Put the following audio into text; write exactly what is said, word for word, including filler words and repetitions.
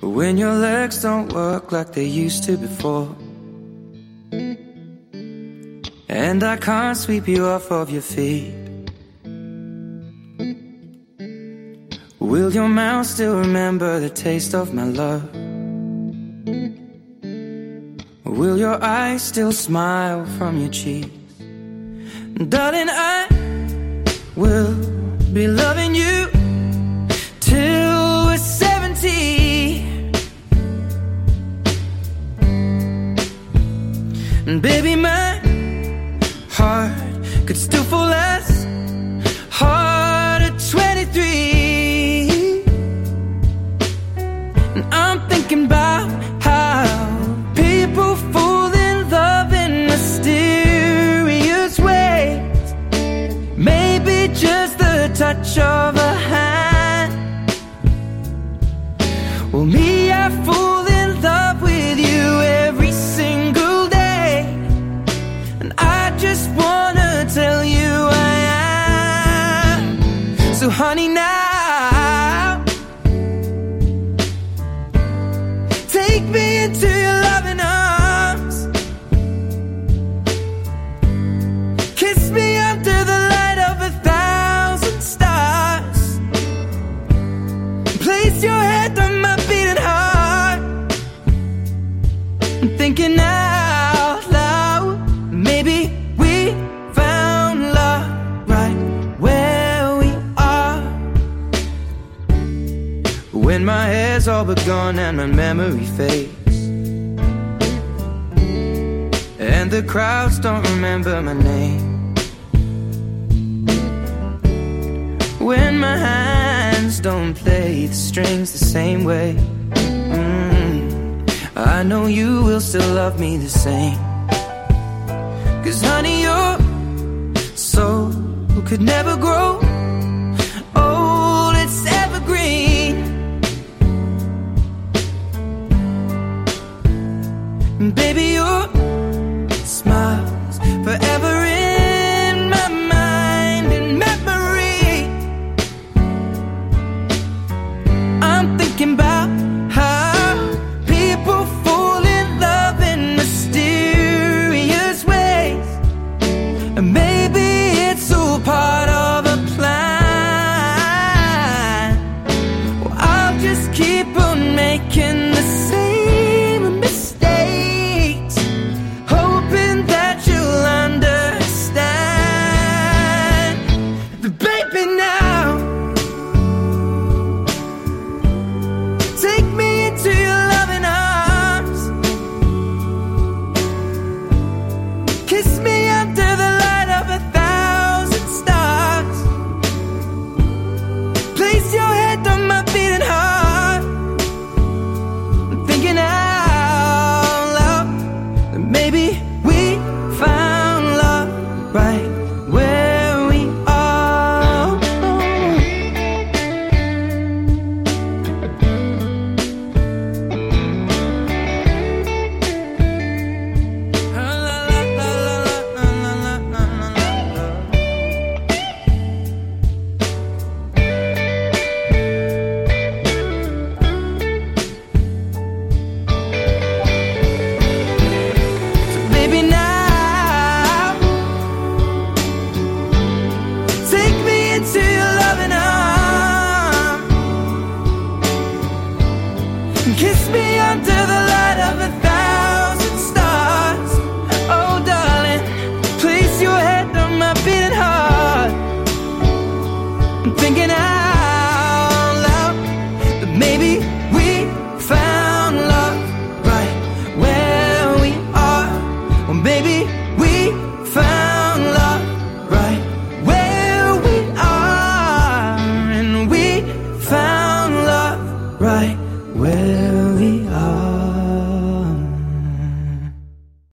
When your legs don't work like they used to before, and I can't sweep you off of your feet, will your mouth still remember the taste of my love? Will your eyes still smile from your cheeks? Darling, I will be loving you till we're seventy. And baby, my heart could still fall as hard at twenty-three. And I'm thinking about how people fall in love in mysterious ways. Maybe just the touch of a hand. Well, me, I fall in love with you every single day, and I just wanna tell you I am. So honey, now take me into your loving arms. Kiss me under the light of a thousand stars. Place your head on my beating heart. I'm thinking out loud, maybe we found love right where we are. When my hair's all but gone and my memory fades, and the crowds don't remember my name, when my hands don't play the strings the same way, mm, I know you will still love me the same. Cause honey, your soul could never grow old, it's evergreen. And baby, your smile's forever in my mind and memory. I'm thinking about how people fall in love in mysterious ways, and maybe it's all part of a plan. Well, I'll just keep on making the same mistakes, hoping that you'll understand. But baby, now take me into your loving arms. Kiss me under the light of a thousand stars. Place your head on my beating heart. I'm thinking out loud that maybe we found love right where we are. So baby, now take me into your loving arms. Kiss me under the light of a